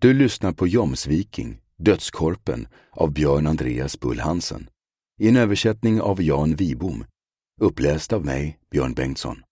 Du lyssnar på Jomsviking, Dödskorpen av Björn Andreas Bull Hansen. I en översättning av Jan Wibom. Uppläst av mig, Björn Bengtsson.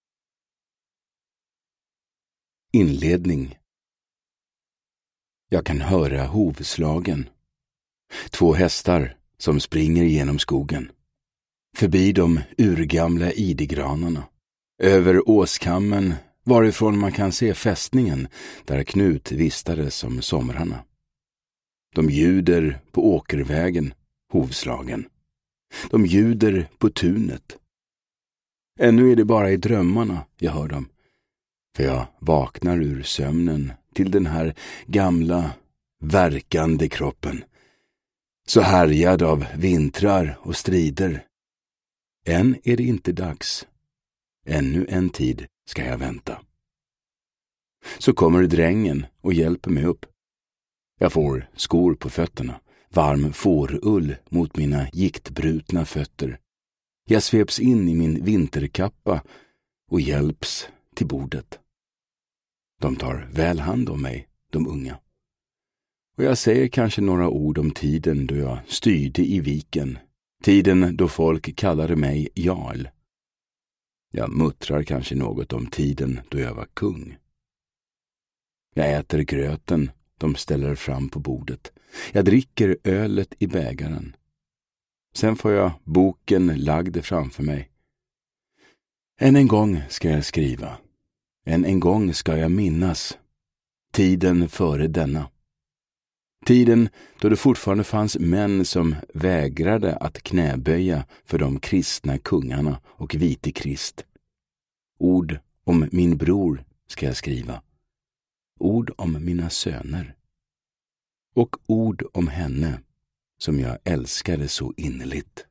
Inledning. Jag kan höra hovslagen. 2 hästar som springer genom skogen. Förbi de urgamla idegranarna. Över åskammen varifrån man kan se fästningen där Knut vistades om somrarna. De ljuder på åkervägen, hovslagen. De ljuder på tunet. Ännu är det bara i drömmarna jag hör dem. För jag vaknar ur sömnen till den här gamla, verkande kroppen. Så härjad av vintrar och strider. Än är det inte dags. Ännu en tid ska jag vänta. Så kommer drängen och hjälper mig upp. Jag får skor på fötterna, varm fårull mot mina giktbrutna fötter. Jag sveps in i min vinterkappa och hjälps till bordet. De tar väl hand om mig, de unga. Och jag säger kanske några ord om tiden då jag styrde i viken, tiden då folk kallade mig jarl. Jag muttrar kanske något om tiden då jag var kung. Jag äter gröten de ställer fram på bordet. Jag dricker ölet i bägaren. Sen får jag boken lagd framför mig. Än en gång ska jag skriva. Än en gång ska jag minnas. Tiden före denna. Tiden då det fortfarande fanns män som vägrade att knäböja för de kristna kungarna och vite Krist. Ord om min bror ska jag skriva. Ord om mina söner. Och ord om henne som jag älskade så innerligt.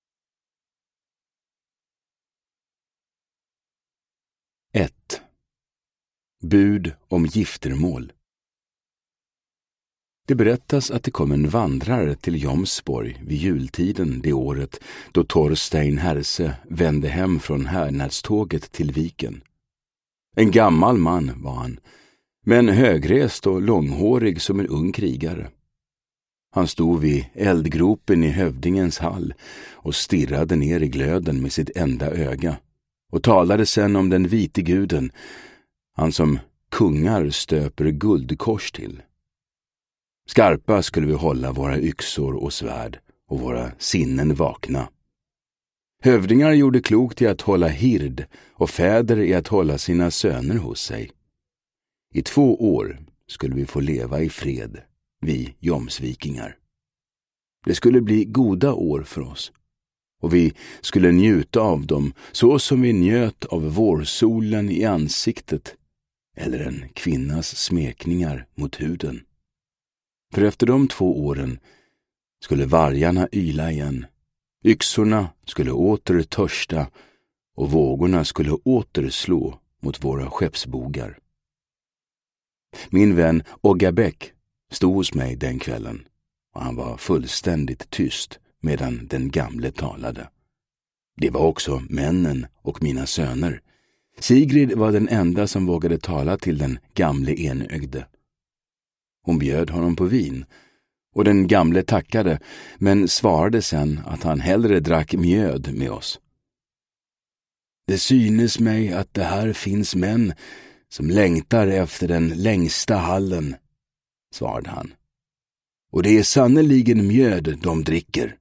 Ett. Bud om giftermål. Det berättas att det kom en vandrare till Jomsborg vid jultiden det året då Torstein Herse vände hem från härnadståget till viken. En gammal man var han, men högrest och långhårig som en ung krigare. Han stod vid eldgropen i hövdingens hall och stirrade ner i glöden med sitt enda öga och talade sen om den vite guden, han som kungar stöper guldkors till. Skarpa skulle vi hålla våra yxor och svärd och våra sinnen vakna. Hövdingar gjorde klokt i att hålla hird och fäder i att hålla sina söner hos sig. I 2 år skulle vi få leva i fred, vi jomsvikingar. Det skulle bli goda år för oss, och vi skulle njuta av dem så som vi njöt av vårsolen i ansiktet eller en kvinnas smekningar mot huden. För efter de 2 åren skulle vargarna yla igen, yxorna skulle åter törsta och vågorna skulle åter slå mot våra skeppsbogar. Min vän Oggabäck stod hos mig den kvällen och han var fullständigt tyst medan den gamle talade. Det var också männen och mina söner. Sigrid var den enda som vågade tala till den gamle enögde. Hon bjöd honom på vin och den gamle tackade men svarade sen att han hellre drack mjöd med oss. Det synes mig att det här finns män som längtar efter den längsta hallen, svarade han. Och det är sannoliken mjöd de dricker.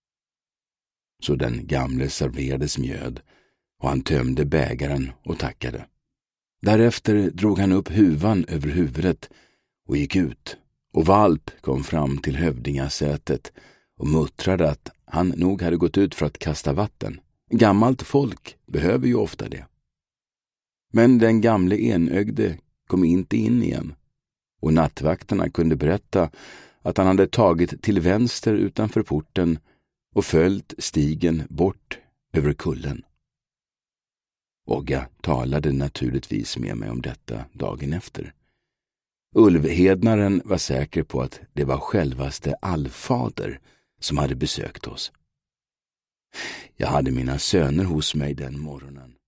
Så den gamle serverades mjöd och han tömde bägaren och tackade. Därefter drog han upp huvan över huvudet och gick ut, och Valp kom fram till hövdingasätet och muttrade att han nog hade gått ut för att kasta vatten. Gammalt folk behöver ju ofta det. Men den gamle enögde kom inte in igen, och nattvakterna kunde berätta att han hade tagit till vänster utanför porten och följt stigen bort över kullen. Ogga talade naturligtvis med mig om detta dagen efter. Ulvhednaren var säker på att det var självaste allfader som hade besökt oss. Jag hade mina söner hos mig den morgonen.